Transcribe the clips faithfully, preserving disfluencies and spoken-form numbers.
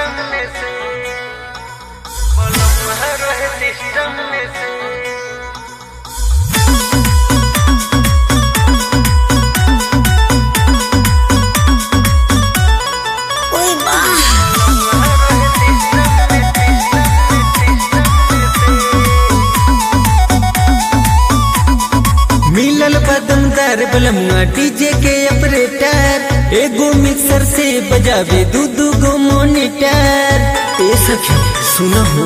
System में से बलम रहे सिस्टम में से मिलल बदमदार बलमुआ डीजे के ऑपरेटर एगो मिक्सर से बजावे दू दू गो मॉनिटर। ए सखी सुना हो,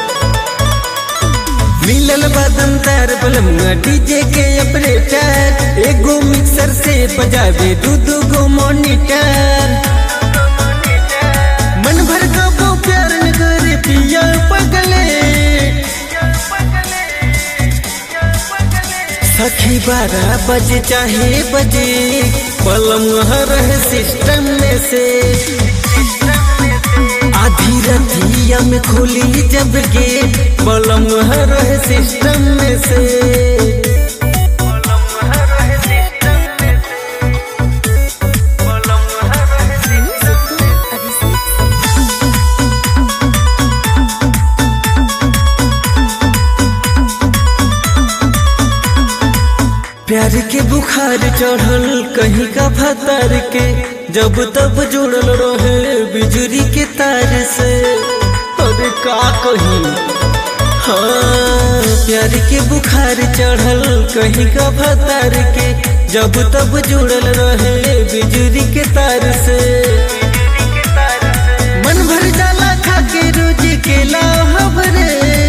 मिलल बदमदार बलमुआ डीजे के ऑपरेटर एगो मिक्सर से बजावे दू दू गो मॉनिटर। मन भर का वो प्यार न करे पिया पगले सखी बारह बजे चाहे बजे बलम रहे सिस्टम में से। आधी रतिया में खोली जब गेट बलम रहे सिस्टम में से। प्यार के बुखार चढ़ल कहीं का भतार के जब तब जुड़ल रहे बिजली के तार से। अरे का कहीं हाँ, प्यार के बुखार चढ़ल कहीं का भतार के जब तब जुड़ल रहे बिजली के तार से। मन भर जाला खा के रोज केला हबरे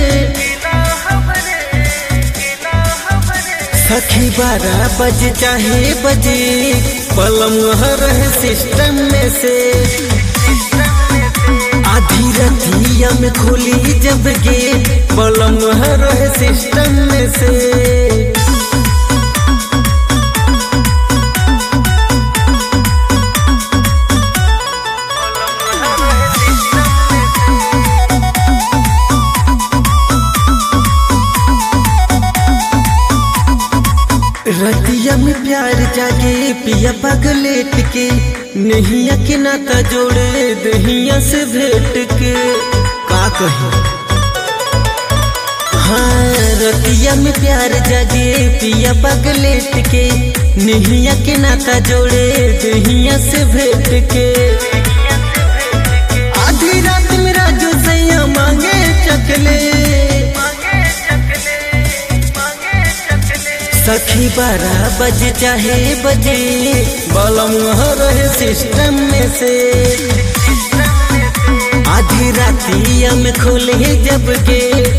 सखी बारह बजे चाहे बजे बलम रहे सिस्टम में से। आधी रतिया में खोली जब गेट बलम रहे सिस्टम में से। रतिया में प्यार जागे पिया पगलेट के नहिया के नाता जोड़े दहिया से भेंट के का कही। हाँ, रतिया में प्यार जागे पिया पगलेट के नहिया के नाता जोड़े दहिया से भेंट के। आधी रात में राजू सैया मांगे चकले सखी बारह बजे चाहे बजे बलम रहे सिस्टम में से। आधी रातिया में खोले जब गेट